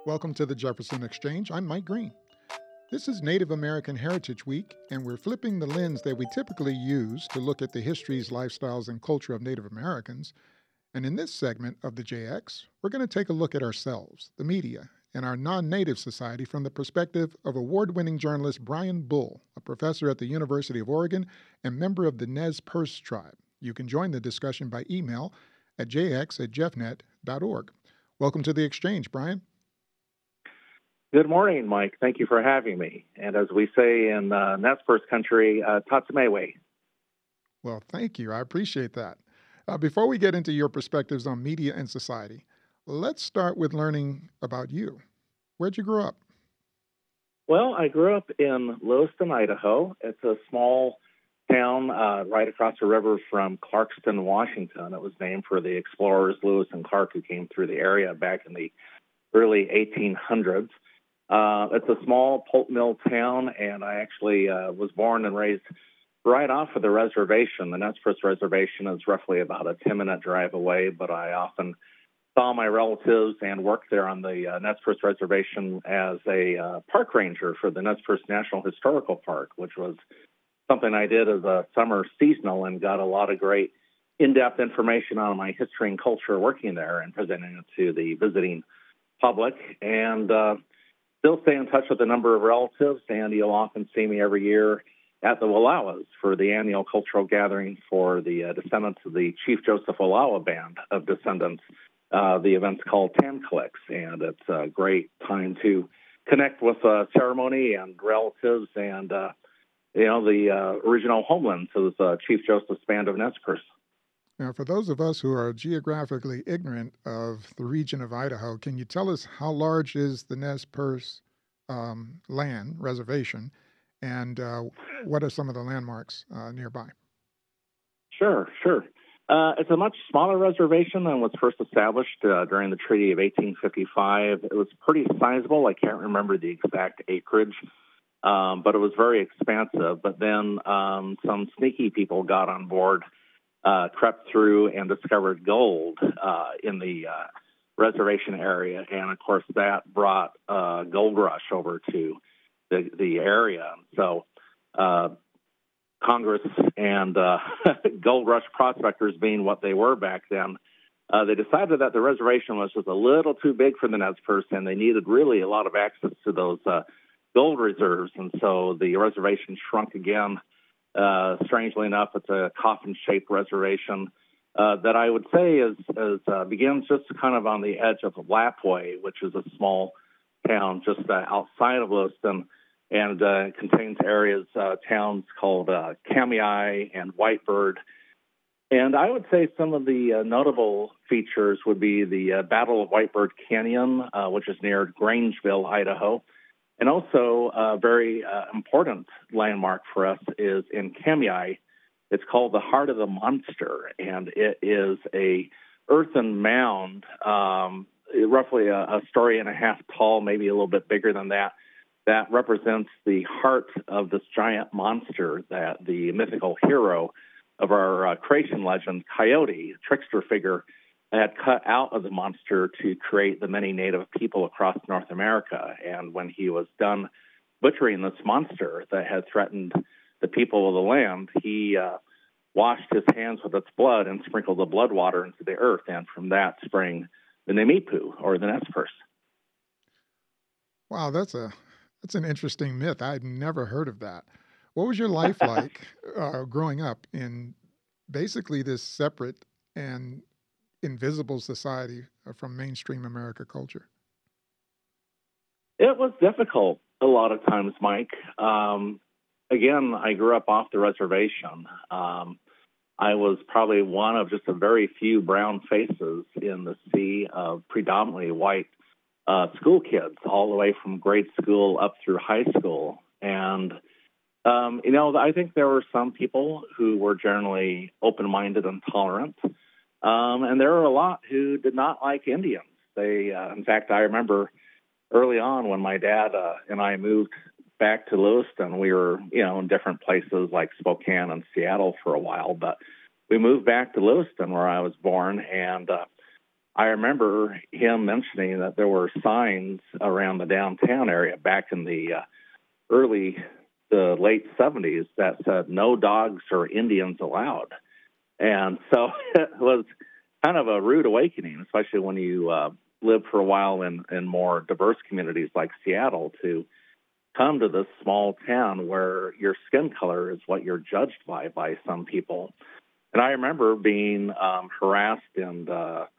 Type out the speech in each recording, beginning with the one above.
Welcome to the Jefferson Exchange. I'm Mike Green. This is Native American Heritage Week, and we're flipping the lens that we typically use to look at the histories, lifestyles, and culture of Native Americans. And in this segment of the JX, we're going to take a look at ourselves, the media, and our non-Native society from the perspective of award-winning journalist Brian Bull, a professor at the University of Oregon and member of the Nez Perce tribe. You can join the discussion by email at jx@jeffnet.org. Welcome to the Exchange, Brian. Good morning, Mike. Thank you for having me. And as we say in Nez Perce country, Tatsumewe. Well, thank you. I appreciate that. Before we get into your perspectives on media and society, let's start with learning about you. Where'd you grow up? Well, I grew up in Lewiston, Idaho. It's a small town right across the river from Clarkston, Washington. It was named for the explorers Lewis and Clark who came through the area back in the early 1800s. It's a small pulp mill town, and I actually was born and raised right off of the reservation. The Nez Perce Reservation is roughly about a 10-minute drive away, but I often saw my relatives and worked there on the Nez Perce Reservation as a park ranger for the Nez Perce National Historical Park, which was something I did as a summer seasonal and got a lot of great in-depth information on my history and culture working there and presenting it to the visiting public. And still stay in touch with a number of relatives, and you'll often see me every year at the Wallowas for the annual cultural gathering for the descendants of the Chief Joseph Wallowa Band of Descendants. The event's called Tanclix, and it's a great time to connect with ceremony and relatives and, the original homelands of Chief Joseph's Band of Nez Perce. Now, for those of us who are geographically ignorant of the region of Idaho, can you tell us how large is the Nez Perce land reservation, and what are some of the landmarks nearby? Sure. It's a much smaller reservation than was first established during the Treaty of 1855. It was pretty sizable. I can't remember the exact acreage, but it was very expansive. But then some sneaky people got on board, crept through and discovered gold in the reservation area. And, of course, that brought gold rush over to the area. So Congress and gold rush prospectors being what they were back then, they decided that the reservation was just a little too big for the Nez Perce, and they needed really a lot of access to those gold reserves. And so the reservation shrunk again. Strangely enough, it's a coffin-shaped reservation that I would say begins just kind of on the edge of Lapwai, which is a small town just outside of Lewiston, and contains towns called Kamiah and Whitebird. And I would say some of the notable features would be the Battle of Whitebird Canyon, which is near Grangeville, Idaho. And also a very important landmark for us is in Kamiah. It's called the Heart of the Monster, and it is a earthen mound, roughly a story and a half tall, maybe a little bit bigger than that represents the heart of this giant monster that the mythical hero of our creation legend, Coyote, a trickster figure, had cut out of the monster to create the many native people across North America. And when he was done butchering this monster that had threatened the people of the land, he washed his hands with its blood and sprinkled the blood water into the earth. And from that sprang the Nimipu, or the Nez Perce. Wow, that's an interesting myth. I'd never heard of that. What was your life like growing up in basically this separate and invisible society from mainstream America culture? It was difficult a lot of times, Mike. Again, I grew up off the reservation. I was probably one of just a very few brown faces in the sea of predominantly white school kids, all the way from grade school up through high school. And, I think there were some people who were generally open-minded and tolerant. And there were a lot who did not like Indians. In fact, I remember early on when my dad and I moved back to Lewiston, we were, in different places like Spokane and Seattle for a while, but we moved back to Lewiston where I was born, and I remember him mentioning that there were signs around the downtown area back in the late 70s that said no dogs or Indians allowed. And so it was kind of a rude awakening, especially when you live for a while in more diverse communities like Seattle, to come to this small town where your skin color is what you're judged by some people. And I remember being harassed and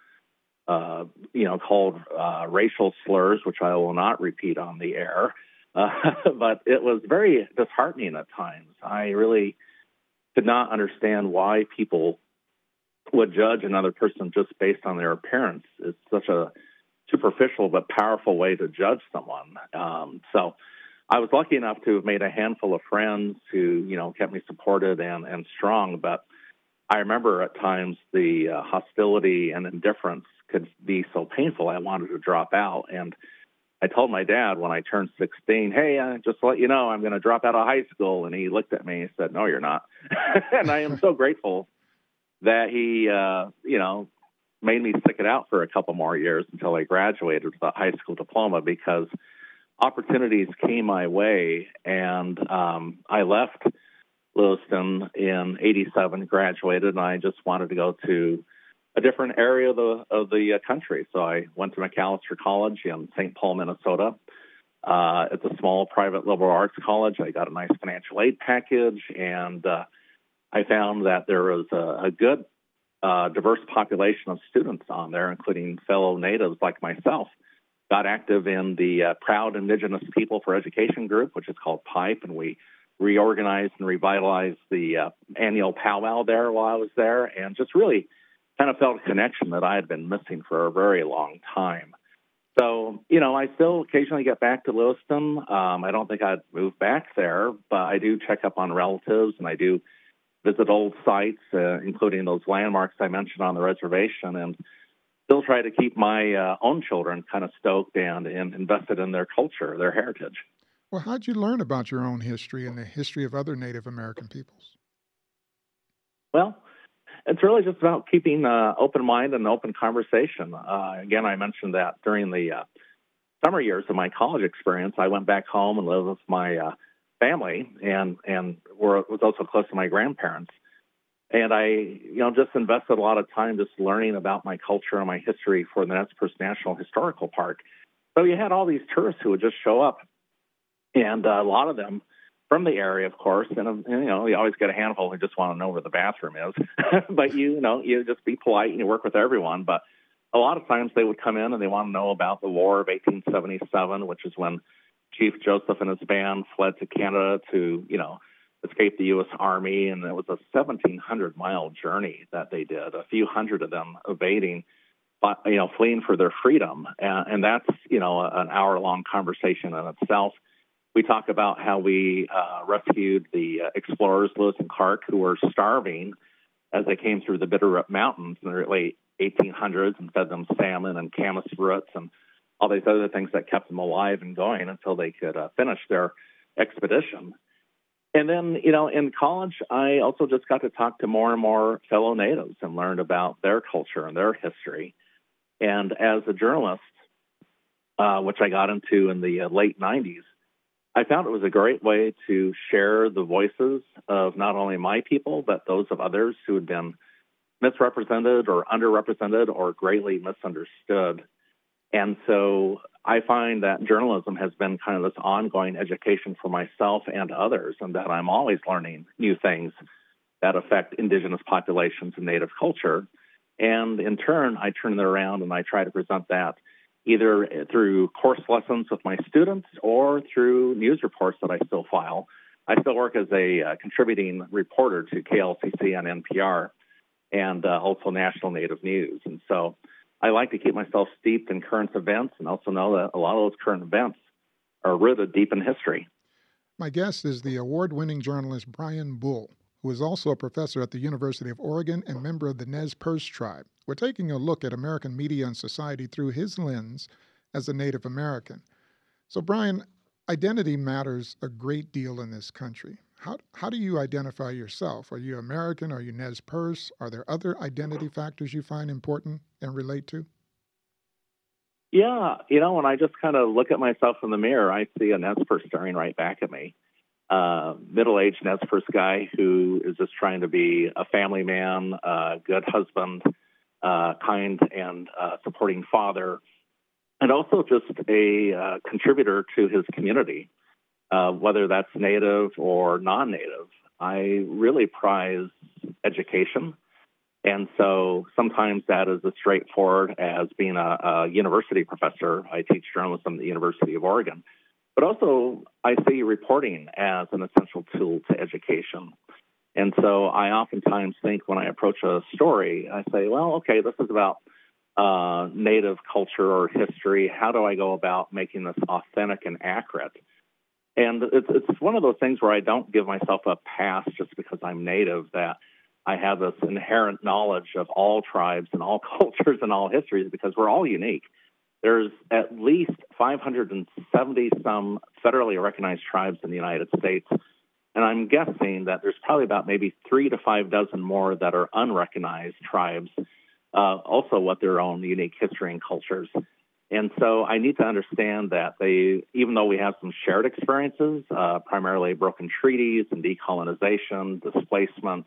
called racial slurs, which I will not repeat on the air. But it was very disheartening at times. I really could not understand why people would judge another person just based on their appearance. It's such a superficial but powerful way to judge someone. So I was lucky enough to have made a handful of friends who, kept me supported and strong. But I remember at times the hostility and indifference could be so painful, I wanted to drop out. And I told my dad when I turned 16, hey, just to let you know, I'm going to drop out of high school. And he looked at me and said, no, you're not. And I am so grateful that he, made me stick it out for a couple more years until I graduated with a high school diploma, because opportunities came my way. And I left Lewiston in '87, graduated, and I just wanted to go to a different area of the country. So I went to McAllister College in St. Paul, Minnesota. It's a small private liberal arts college. I got a nice financial aid package, and I found that there was a good, diverse population of students on there, including fellow natives like myself. Got active in the Proud Indigenous People for Education group, which is called PIPE, and we reorganized and revitalized the annual powwow there while I was there, and just really kind of felt a connection that I had been missing for a very long time. So, I still occasionally get back to Lewiston. I don't think I'd move back there, but I do check up on relatives, and I do visit old sites, including those landmarks I mentioned on the reservation, and still try to keep my own children kind of stoked and invested in their culture, their heritage. Well, how'd you learn about your own history and the history of other Native American peoples? Well, it's really just about keeping open mind and open conversation. Again, I mentioned that during the summer years of my college experience, I went back home and lived with my family and was also close to my grandparents. And I, just invested a lot of time just learning about my culture and my history for the Nez Perce National Historical Park. So you had all these tourists who would just show up, and a lot of them from the area, of course. And you always get a handful who just want to know where the bathroom is. But you just be polite and you work with everyone. But a lot of times they would come in and they want to know about the War of 1877, which is when Chief Joseph and his band fled to Canada to, escape the U.S. Army. And it was a 1,700-mile journey that they did, a few hundred of them evading, but, fleeing for their freedom. And that's, an hour-long conversation in itself. We talk about how we rescued the explorers, Lewis and Clark, who were starving as they came through the Bitterroot Mountains in the late 1800s, and fed them salmon and camas roots and all these other things that kept them alive and going until they could finish their expedition. And then, in college, I also just got to talk to more and more fellow natives and learned about their culture and their history. And as a journalist, which I got into in the late 90s, I found it was a great way to share the voices of not only my people, but those of others who had been misrepresented or underrepresented or greatly misunderstood. And so I find that journalism has been kind of this ongoing education for myself and others, and that I'm always learning new things that affect indigenous populations and Native culture. And in turn, I turn it around and I try to present that either through course lessons with my students or through news reports that I still file. I still work as a contributing reporter to KLCC and NPR and also National Native News. And so I like to keep myself steeped in current events and also know that a lot of those current events are rooted deep in history. My guest is the award-winning journalist Brian Bull, who is also a professor at the University of Oregon and member of the Nez Perce tribe. We're taking a look at American media and society through his lens as a Native American. So, Brian, identity matters a great deal in this country. How do you identify yourself? Are you American? Are you Nez Perce? Are there other identity factors you find important and relate to? Yeah, when I just kind of look at myself in the mirror, I see a Nez Perce staring right back at me. Middle-aged Nez Perce guy who is just trying to be a family man, a good husband, kind and supporting father, and also just a contributor to his community, whether that's native or non-native. I really prize education. And so sometimes that is as straightforward as being a university professor. I teach journalism at the University of Oregon. But also, I see reporting as an essential tool to education. And so I oftentimes think when I approach a story, I say, well, okay, this is about Native culture or history. How do I go about making this authentic and accurate? And it's one of those things where I don't give myself a pass just because I'm Native, that I have this inherent knowledge of all tribes and all cultures and all histories, because we're all unique. There's at least 570 some federally recognized tribes in the United States. And I'm guessing that there's probably about maybe 3 to 5 dozen more that are unrecognized tribes, also with their own unique history and cultures. And so I need to understand that even though we have some shared experiences, primarily broken treaties and decolonization, displacement,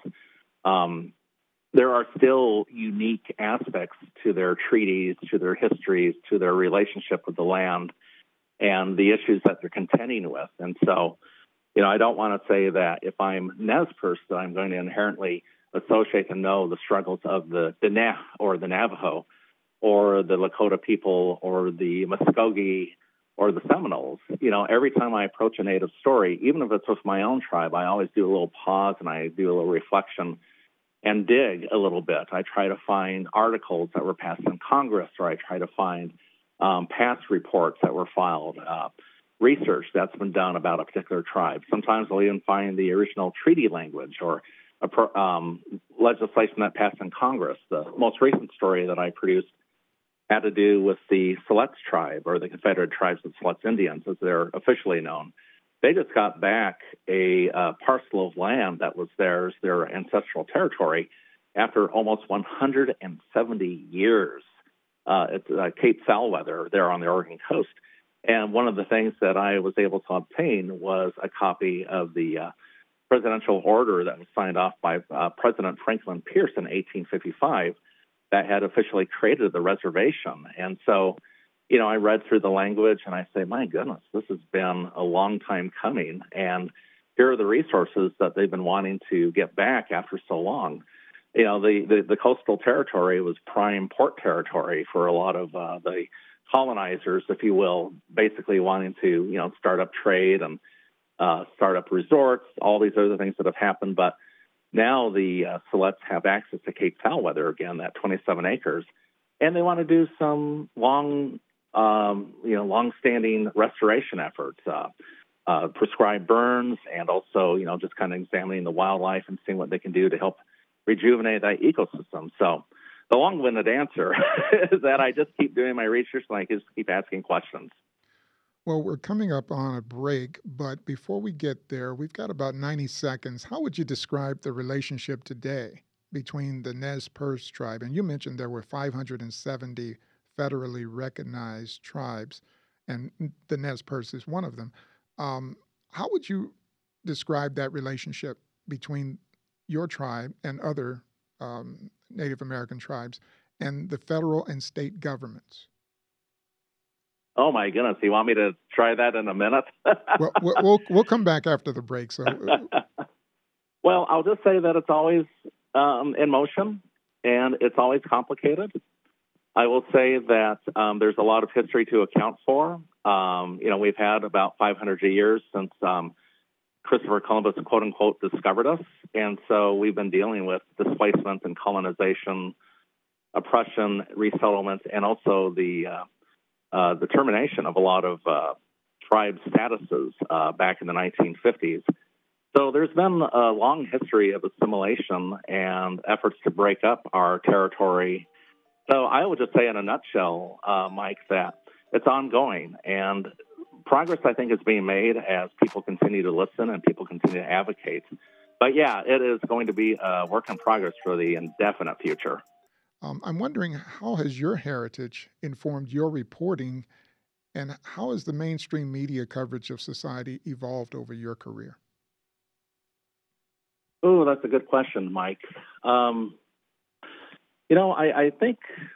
there are still unique aspects to their treaties, to their histories, to their relationship with the land, and the issues that they're contending with. And so, I don't want to say that if I'm Nez Perce, that I'm going to inherently associate and know the struggles of the Diné or the Navajo or the Lakota people or the Muskogee or the Seminoles. Every time I approach a Native story, even if it's with my own tribe, I always do a little pause and I do a little reflection and dig a little bit. I try to find articles that were passed in Congress, or I try to find past reports that were filed, research that's been done about a particular tribe. Sometimes I'll even find the original treaty language or legislation that passed in Congress. The most recent story that I produced had to do with the Siletz tribe, or the Confederate Tribes of Siletz Indians, as they're officially known. They just got back a parcel of land that was their ancestral territory after almost 170 years. It's Cape Foulweather there on the Oregon coast. And one of the things that I was able to obtain was a copy of the presidential order that was signed off by President Franklin Pierce in 1855 that had officially created the reservation. And so, I read through the language and I say, my goodness, this has been a long time coming. And here are the resources that they've been wanting to get back after so long. The coastal territory was prime port territory for a lot of the colonizers, if you will, basically wanting to, start up trade and start up resorts, all these other things that have happened. But now the Siletz have access to Cape Foulweather again, that 27 acres, and they want to do some long-standing restoration efforts, prescribe burns, and also, just kind of examining the wildlife and seeing what they can do to help rejuvenate that ecosystem. So the long-winded answer is that I just keep doing my research and I just keep asking questions. Well, we're coming up on a break, but before we get there, we've got about 90 seconds. How would you describe the relationship today between the Nez Perce tribe? And you mentioned there were 570 federally recognized tribes, and the Nez Perce is one of them. How would you describe that relationship between your tribe and other Native American tribes and the federal and state governments? Oh, my goodness. You want me to try that in a minute? We'll come back after the break. So, Well, I'll just say that it's always in motion, and it's always complicated. I will say that there's a lot of history to account for. We've had about 500 years since Christopher Columbus, quote unquote, discovered us. And so we've been dealing with displacement and colonization, oppression, resettlement, and also the termination of a lot of tribe statuses back in the 1950s. So there's been a long history of assimilation and efforts to break up our territory. So I would just say in a nutshell, Mike, that it's ongoing, and progress, I think, is being made as people continue to listen and people continue to advocate. But yeah, it is going to be a work in progress for the indefinite future. I'm wondering, how has your heritage informed your reporting, and how has the mainstream media coverage of society evolved over your career? Oh, that's a good question, Mike. Um, I think,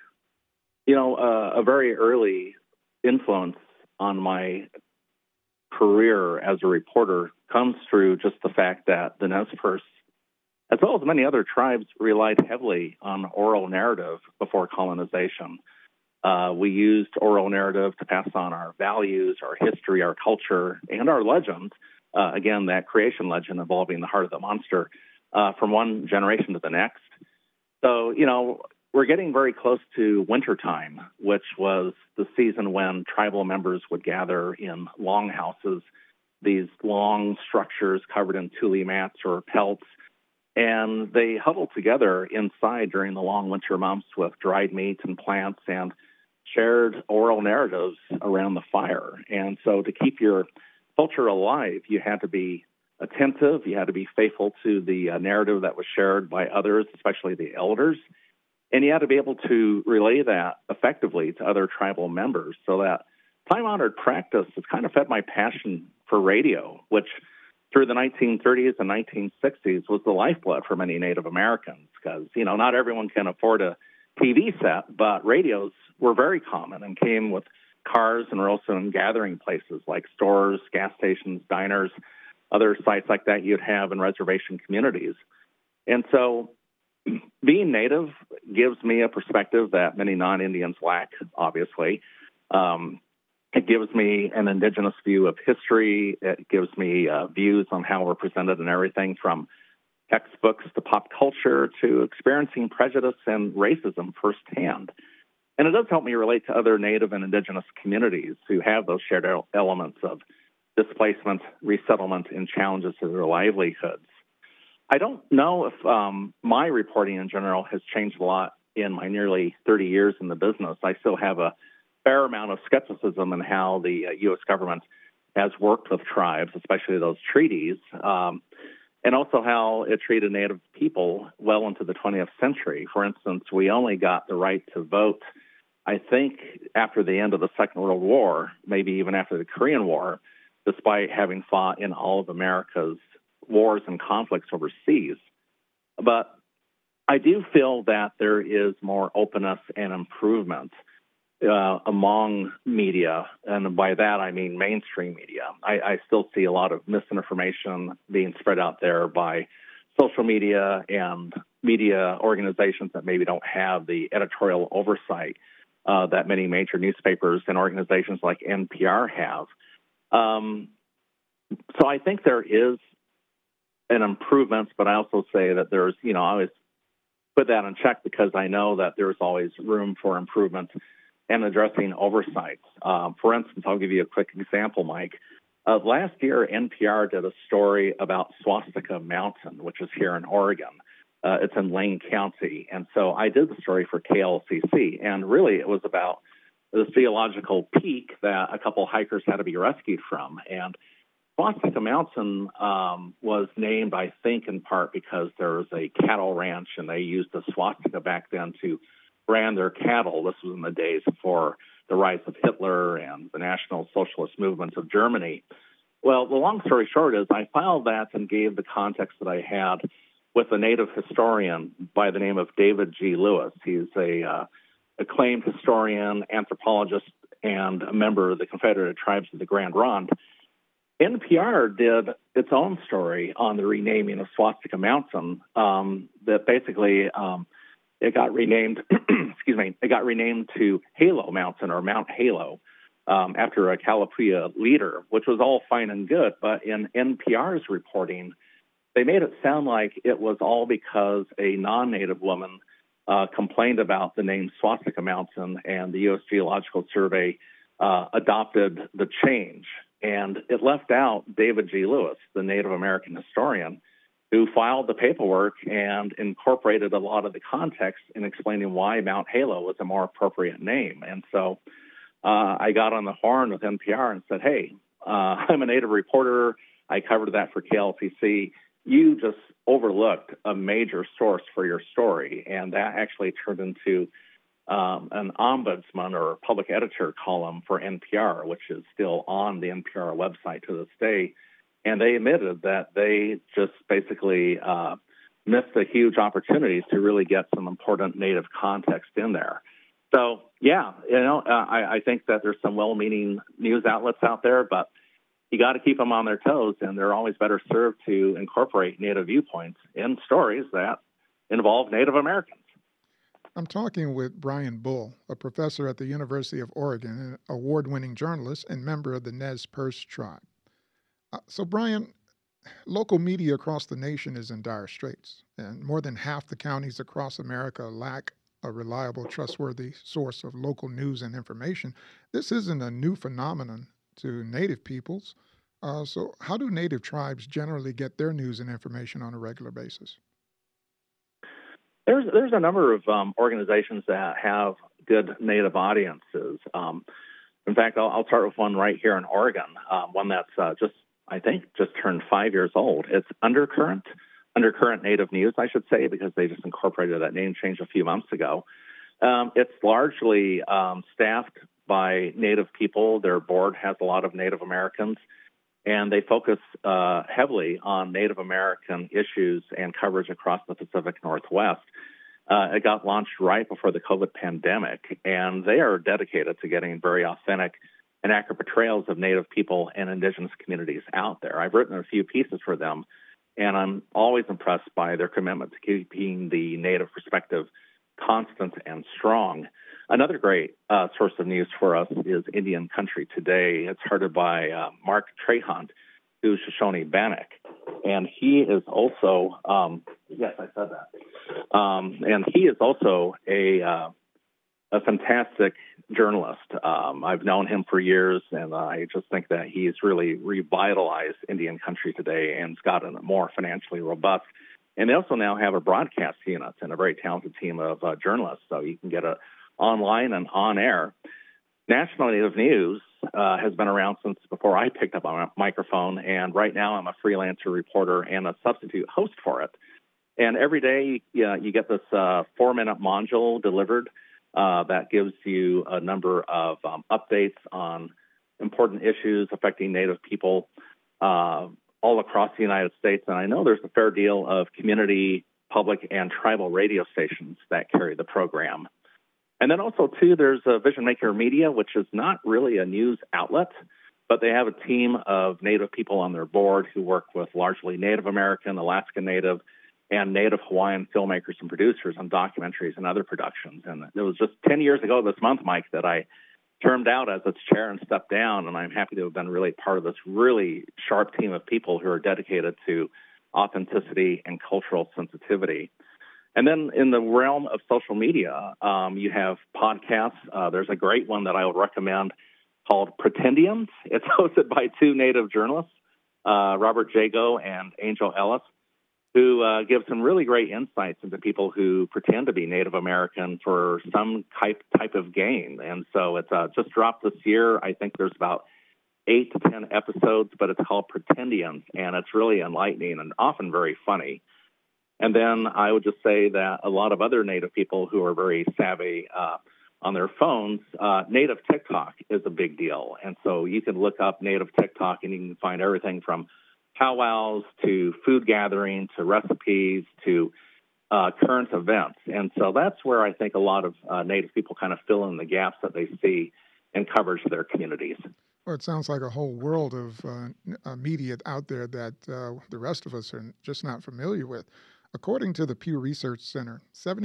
a very early influence on my career as a reporter comes through just the fact that the Nez Perce, as well as many other tribes, relied heavily on oral narrative before colonization. We used oral narrative to pass on our values, our history, our culture, and our legends. Again, that creation legend involving the heart of the monster from one generation to the next. So, we're getting very close to wintertime, which was the season when tribal members would gather in longhouses, these long structures covered in tule mats or pelts, and they huddled together inside during the long winter months with dried meat and plants and shared oral narratives around the fire. And so to keep your culture alive, you had to be attentive, you had to be faithful to the narrative that was shared by others, especially the elders, and you had to be able to relay that effectively to other tribal members. So that time-honored practice has kind of fed my passion for radio, which through the 1930s and 1960s was the lifeblood for many Native Americans because, not everyone can afford a TV set, but radios were very common and came with cars and were also in gathering places like stores, gas stations, diners, other sites like that you'd have in reservation communities. And so being Native gives me a perspective that many non-Indians lack, obviously. It gives me an indigenous view of history. It gives me views on how we're presented in everything from textbooks to pop culture to experiencing prejudice and racism firsthand. And it does help me relate to other Native and indigenous communities who have those shared elements of displacement, resettlement, and challenges to their livelihoods. I don't know if my reporting in general has changed a lot in my nearly 30 years in the business. I still have a fair amount of skepticism in how the U.S. government has worked with tribes, especially those treaties, and also how it treated Native people well into the 20th century. For instance, we only got the right to vote, I think, after the end of the Second World War, maybe even after the Korean War, despite having fought in all of America's wars and conflicts overseas. But I do feel that there is more openness and improvement among media, and by that I mean mainstream media. I still see a lot of misinformation being spread out there by social media and media organizations that maybe don't have the editorial oversight that many major newspapers and organizations like NPR have. So I think there is an improvement, but I also say that there's, I always put that in check because I know that there's always room for improvement and addressing oversight. For instance, I'll give you a quick example, Mike. Last year, NPR did a story about Swastika Mountain, which is here in Oregon. It's in Lane County. And so I did the story for KLCC, and really it was about the geological peak that a couple hikers had to be rescued from. And Swastika Mountain was named, I think, in part because there was a cattle ranch, and they used the swastika back then to brand their cattle. This was in the days before the rise of Hitler and the National Socialist movements of Germany. Well, the long story short is I filed that and gave the context that I had with a Native historian by the name of David G. Lewis. He's a acclaimed historian, anthropologist, and a member of the Confederated Tribes of the Grand Ronde. NPR did its own story on the renaming of Swastika Mountain. That basically it got renamed. It got renamed to Halo Mountain or Mount Halo after a Kalapuya leader, which was all fine and good. But in NPR's reporting, they made it sound like it was all because a non-Native woman complained about the name Swastika Mountain, and the U.S. Geological Survey adopted the change. And it left out David G. Lewis, the Native American historian, who filed the paperwork and incorporated a lot of the context in explaining why Mount Halo was a more appropriate name. And so I got on the horn with NPR and said, hey, I'm a Native reporter. I covered that for KLCC. you just overlooked a major source for your story, and that actually turned into an ombudsman or public editor column for NPR, which is still on the NPR website to this day. And they admitted that they just basically missed a huge opportunity to really get some important Native context in there. So, yeah, I think that there's some well-meaning news outlets out there, but you got to keep them on their toes, and they're always better served to incorporate Native viewpoints in stories that involve Native Americans. I'm talking with Brian Bull, a professor at the University of Oregon, an award-winning journalist and member of the Nez Perce tribe. So, Brian, local media across the nation is in dire straits, and more than half the counties across America lack a reliable, trustworthy source of local news and information. This isn't a new phenomenon to Native peoples. So how do Native tribes generally get their news and information on a regular basis? There's a number of organizations that have good Native audiences. In fact, I'll start with one right here in Oregon, one that's just turned 5 years old. It's Undercurrent Native News, I should say, because they just incorporated that name change a few months ago. It's largely staffed by Native people. Their board has a lot of Native Americans, and they focus heavily on Native American issues and coverage across the Pacific Northwest. It got launched right before the COVID pandemic, and they are dedicated to getting very authentic and accurate portrayals of Native people and Indigenous communities out there. I've written a few pieces for them, and I'm always impressed by their commitment to keeping the Native perspective constant and strong. Another great source of news for us is Indian Country Today. It's headed by Mark Trahant, who's Shoshone-Bannock. And he is also, yes, I said that. And he is also a fantastic journalist. I've known him for years, and I just think that he's really revitalized Indian Country Today and has gotten more financially robust. And they also now have a broadcast unit and a very talented team of journalists, so you can get it online and on air. National Native News has been around since before I picked up a microphone, and right now I'm a freelancer reporter and a substitute host for it. And every day you get this 4-minute module delivered that gives you a number of updates on important issues affecting Native people all across the United States. And I know there's a fair deal of community, public, and tribal radio stations that carry the program. And then also, too, there's Vision Maker Media, which is not really a news outlet, but they have a team of Native people on their board who work with largely Native American, Alaska Native, and Native Hawaiian filmmakers and producers on documentaries and other productions. And it was just 10 years ago this month, Mike, that I termed out as its chair and stepped down, and I'm happy to have been really part of this really sharp team of people who are dedicated to authenticity and cultural sensitivity. And then in the realm of social media, you have podcasts. There's a great one that I would recommend called Pretendians. It's hosted by two Native journalists, Robert Jago and Angel Ellis, who give some really great insights into people who pretend to be Native American for some type of gain. And so it's just dropped this year. I think there's about 8 to 10 episodes, but it's called Pretendians, and it's really enlightening and often very funny. And then I would just say that a lot of other Native people who are very savvy on their phones, Native TikTok is a big deal. And so you can look up Native TikTok and you can find everything from powwows to food gathering to recipes to current events. And so that's where I think a lot of Native people kind of fill in the gaps that they see in coverage of their communities. Well, it sounds like a whole world of media out there that the rest of us are just not familiar with. According to the Pew Research Center,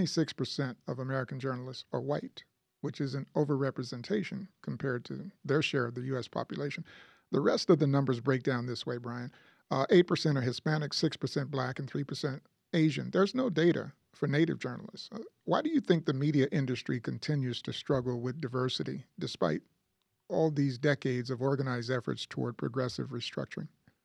76% of American journalists are white, which is an overrepresentation compared to their share of the U.S. population. The rest of the numbers break down this way, Brian. 8% are Hispanic, 6% Black, and 3% Asian. There's no data for Native journalists. Why do you think the media industry continues to struggle with diversity despite all these decades of organized efforts toward progressive restructuring?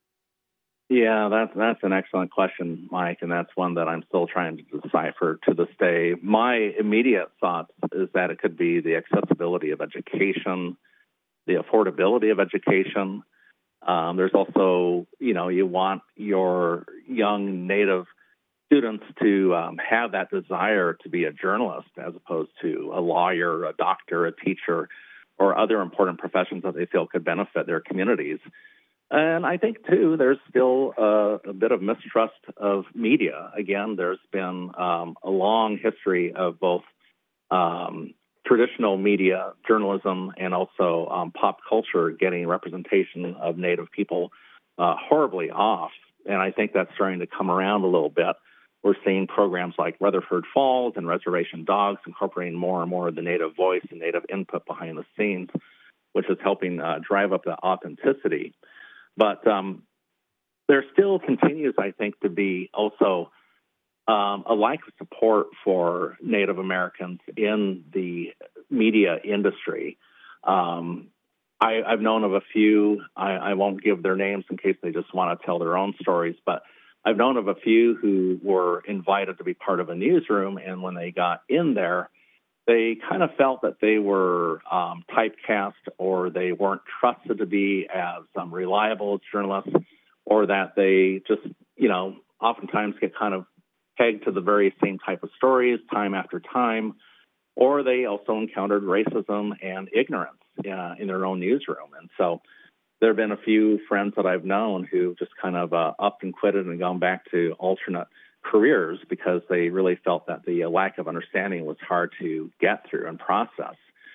Yeah, that's an excellent question, Mike, and that's one that I'm still trying to decipher to this day. My immediate thoughts is that it could be the accessibility of education, the affordability of education. There's also, you want your young Native students to have that desire to be a journalist as opposed to a lawyer, a doctor, a teacher, or other important professions that they feel could benefit their communities. And I think, too, there's still a bit of mistrust of media. Again, there's been a long history of both traditional media, journalism, and also pop culture getting representation of Native people horribly off. And I think that's starting to come around a little bit. We're seeing programs like Rutherford Falls and Reservation Dogs incorporating more and more of the Native voice and Native input behind the scenes, which is helping drive up the authenticity. But there still continues, I think, to be also a lack of support for Native Americans in the media industry. I've known of a few. I won't give their names in case they just want to tell their own stories, but I've known of a few who were invited to be part of a newsroom, and when they got in there, they kind of felt that they were typecast, or they weren't trusted to be as reliable as journalists, or that they just, oftentimes get kind of pegged to the very same type of stories time after time, or they also encountered racism and ignorance in their own newsroom. And so there have been a few friends that I've known who just kind of upped and quitted and gone back to alternate careers because they really felt that the lack of understanding was hard to get through and process.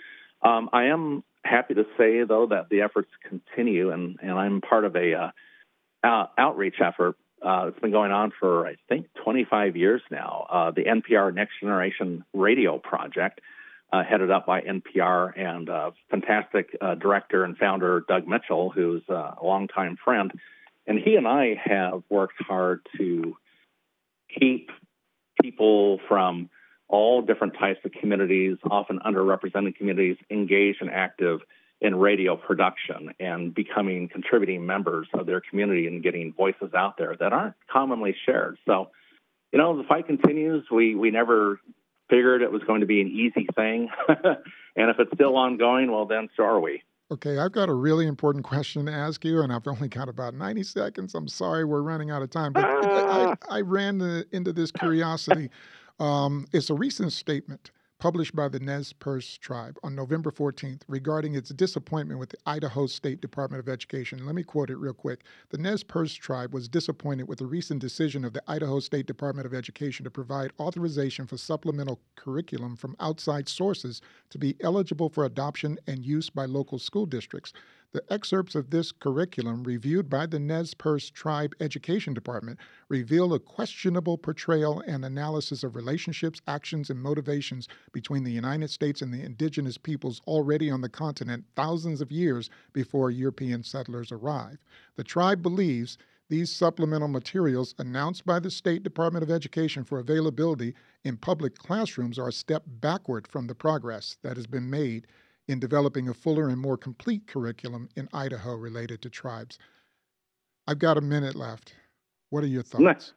I am happy to say, though, that the efforts continue, and I'm part of a outreach effort. It's been going on for, I think, 25 years now, the NPR Next Generation Radio Project, headed up by NPR and fantastic director and founder Doug Mitchell, who's a longtime friend. And he and I have worked hard to keep people from all different types of communities, often underrepresented communities, engaged and active in radio production and becoming contributing members of their community and getting voices out there that aren't commonly shared. So, the fight continues. We never figured it was going to be an easy thing. And if it's still ongoing, well, then so are we. Okay, I've got a really important question to ask you, and I've only got about 90 seconds. I'm sorry we're running out of time, but I ran into this curiosity. It's a recent statement published by the Nez Perce tribe on November 14th regarding its disappointment with the Idaho State Department of Education. Let me quote it real quick. The Nez Perce tribe was disappointed with the recent decision of the Idaho State Department of Education to provide authorization for supplemental curriculum from outside sources to be eligible for adoption and use by local school districts. The excerpts of this curriculum, reviewed by the Nez Perce Tribe Education Department, reveal a questionable portrayal and analysis of relationships, actions, and motivations between the United States and the indigenous peoples already on the continent thousands of years before European settlers arrived. The tribe believes these supplemental materials announced by the State Department of Education for availability in public classrooms are a step backward from the progress that has been made in developing a fuller and more complete curriculum in Idaho related to tribes. I've got a minute left. What are your thoughts?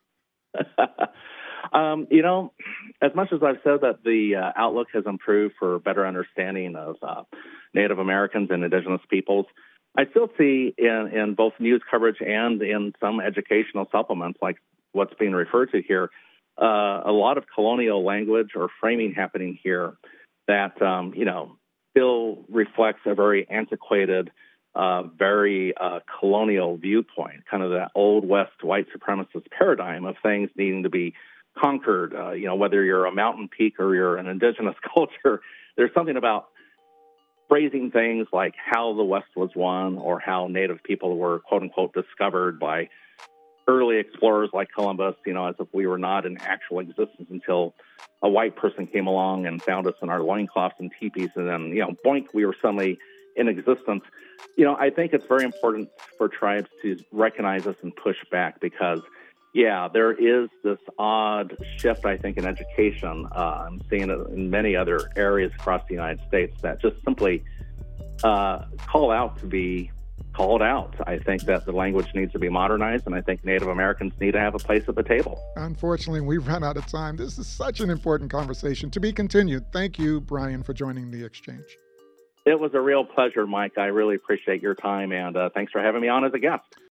As much as I've said that the outlook has improved for better understanding of Native Americans and indigenous peoples, I still see in both news coverage and in some educational supplements, like what's being referred to here, a lot of colonial language or framing happening here that, still reflects a very antiquated, very colonial viewpoint, kind of that old West white supremacist paradigm of things needing to be conquered. Whether you're a mountain peak or you're an indigenous culture, there's something about phrasing things like how the West was won or how Native people were, quote unquote, discovered by early explorers like Columbus, as if we were not in actual existence until a white person came along and found us in our loincloths and teepees, and then, boink, we were suddenly in existence. I think it's very important for tribes to recognize this and push back because, there is this odd shift, I think, in education. I'm seeing it in many other areas across the United States that just simply call out to be called out. I think that the language needs to be modernized, and I think Native Americans need to have a place at the table. Unfortunately, we've run out of time. This is such an important conversation. To be continued. Thank you, Brian, for joining the exchange. It was a real pleasure, Mike. I really appreciate your time, and thanks for having me on as a guest.